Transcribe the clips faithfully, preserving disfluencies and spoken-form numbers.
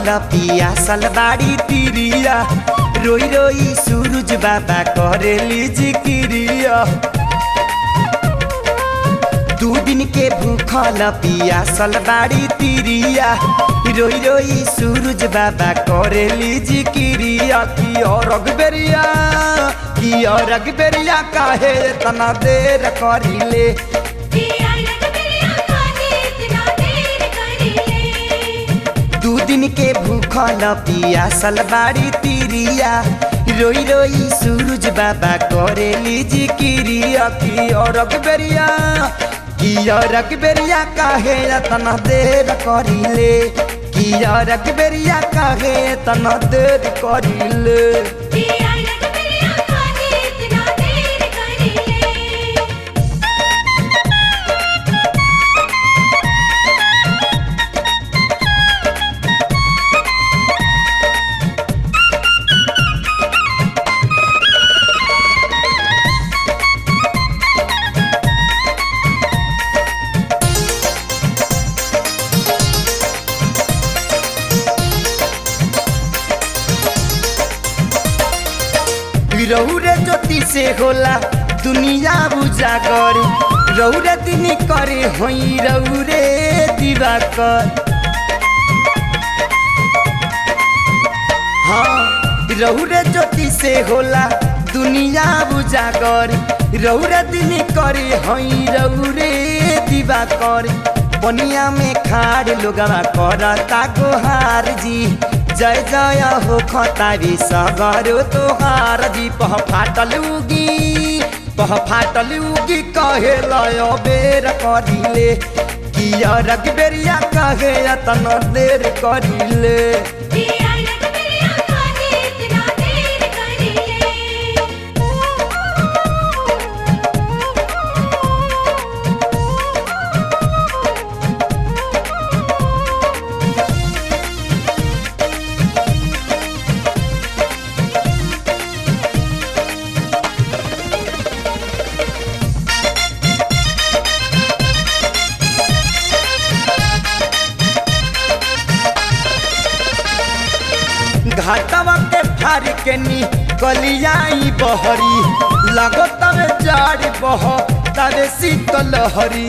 भूखल पियासल बाड़ी तिरिया रोई रोई सूरज बाबा करेली जिक्रिया दू दिन के भूखल पियासल बाड़ी तिरिया रोई रोई सूरज बाबा करेली जिक्रिया की और अगबेरिया की और अगबेरिया काहे तना देर करिले दू दिन के भूखल पियासल बाड़ी तिरिया रोई रोई सूरज बाबा करेली जिक्रिया की और अगबेरिया की और अगबेरिया काहे तना देर करिले की और अगबेरिया काहे तना देर करिले रौरे ज्योति से होला दुनिया उजागर रौरे दिन करे होई रौरे दिवाकर हाँ रौरे ज्योति से होला दुनिया उजागर रौरे दिन करे होई रौरे दिवाकर बनिया में खाड़ लोगवा करता गोहार जी जय जय हो खतारी सगरो तोहार जी पह फाटल उगी पह फाटल उगी कहे लय बेर करिले की अरगबेरिया कहे तन देर करिले घाटवा के फार के नी कलियाई बहरी लगो तबे जाड़ बह तबे शीतल हरी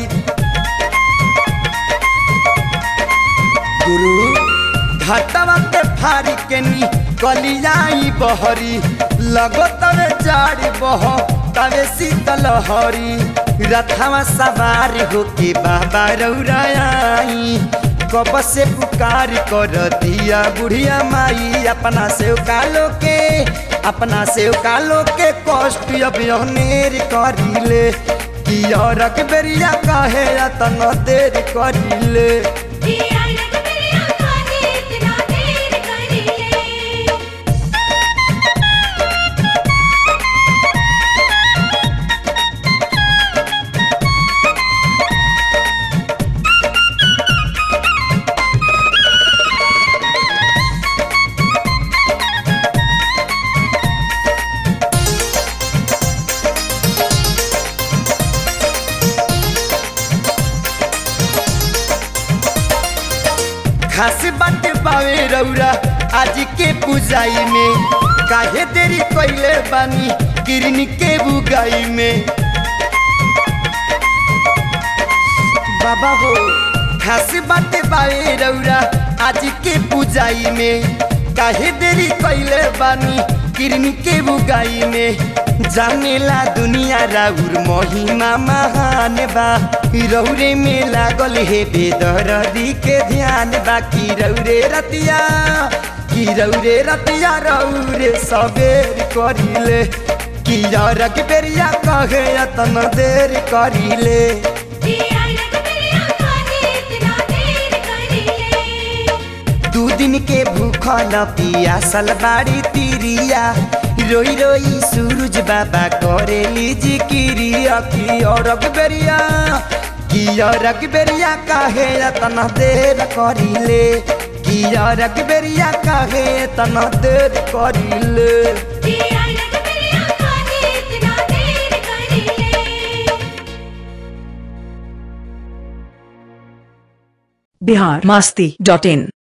गुरु घाटवा के फार के नी कलियाई बहरी लगो तबे जाड़ बह तबे शीतल हरी रथवा सवार होके बाबा रौराई कब से पुकार कर दिया बुढ़िया माई अपना से कालो के अपना से कालो के कष्ट अब अनेर करिले की और अकबेरिया कहे तन देर करिले खास बात पावे रौरा आज के पूजाई में काहे देरी कइले बानी किरनी के बुगाई में बाबा हो खास बात पावे रौरा आज के पूजाई में काहे देरी कइले बानी किरनी के बुगाई में जानेला दुनिया राउर महिमा महान बा रौरे में लागल हे बेदर्दी के ध्यान बा की रौरे रतिया की रौरे रतिया रौरे सबेर करिले की अरगबेरिया कहे तन देर करिले दू दिन के भूखल पियासल बाड़ी तिरिया रोई रोई सूरज बाबा करेली जिक्रिया की और अगबेरिया की और अगबेरिया काहे तना देर करिले की और अगबेरिया काहे तना देर करिले बिहार मस्ती डॉट इन।